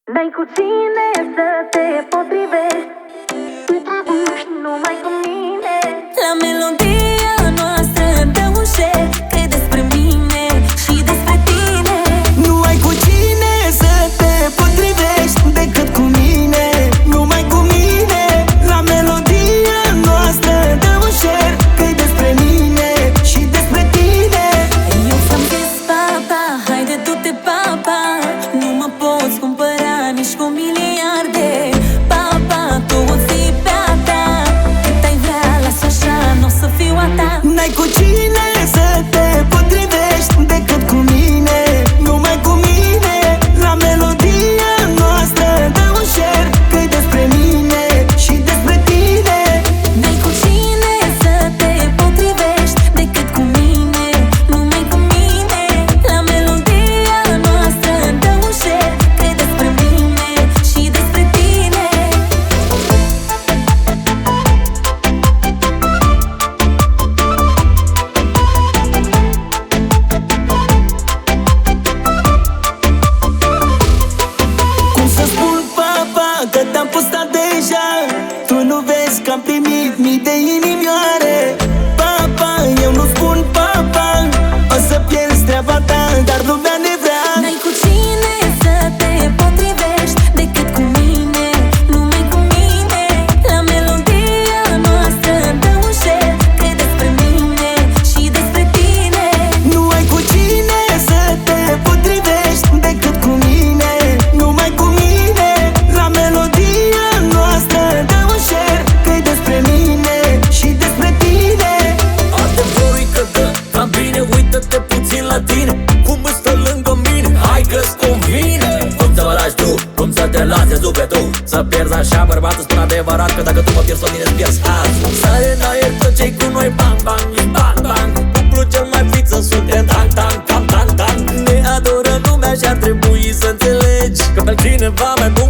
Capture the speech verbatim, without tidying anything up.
N-ai cu cine să te potrivești, numai cu mine. La melodia noastră dă un share, că e despre mine și despre tine. Nu ai cu cine să te potrivești decât cu mine, numai cu mine. La melodia noastră dă un share, că e despre mine și despre tine. Eu ți-am zis papa, haide du-te papa, nu mă poți cumpăra nici cu miliarde. Papa, tu o ții pe-a ta, cât ai vrea, las-o așa, n-o să fiu a ta. N-ai cu cine să te potrivești decât cu mine, numai cu mine. La melodia noastră dă un share, că e despre mine și despre tine. N-ai cu cine să te potrivești decât cu mine, numai cu mine. La melodia noastră dă un share, că e despre mine și despre tine. Cum să spun papa că te-am postat deja, tu nu vezi că am primit mii de inimioare. Papa, eu nu spun papa, o să pierzi treaba ta, dar lumea ne vrea. N-ai cu cine să te potrivești decât cu mine, numai cu mine. La melodia noastră dă un share, că e despre mine și despre tine. Nu ai cu cine să te potrivești decât cu mine, numai cu mine. La melodia noastră dă un share, că e despre mine și despre tine. Adevărul-i că dă cam bine, uită-te puțin la tine, cum îți stă lângă mine, hai că-ți convine. Cum să mă lași tu, cum să te lase sufletul, să pierzi așa bărbatul, spun adevărat că dacă tu mă pierzi, pe mine îți pierzi azi. Sare în aer tot ce-i cu noi, bang, bang, e bang, bang. Cuplu cel mai friță, suntem tang, tang, cam tang, tang. Ne adoră lumea și ar trebui să înțelegi că pe cineva mai bun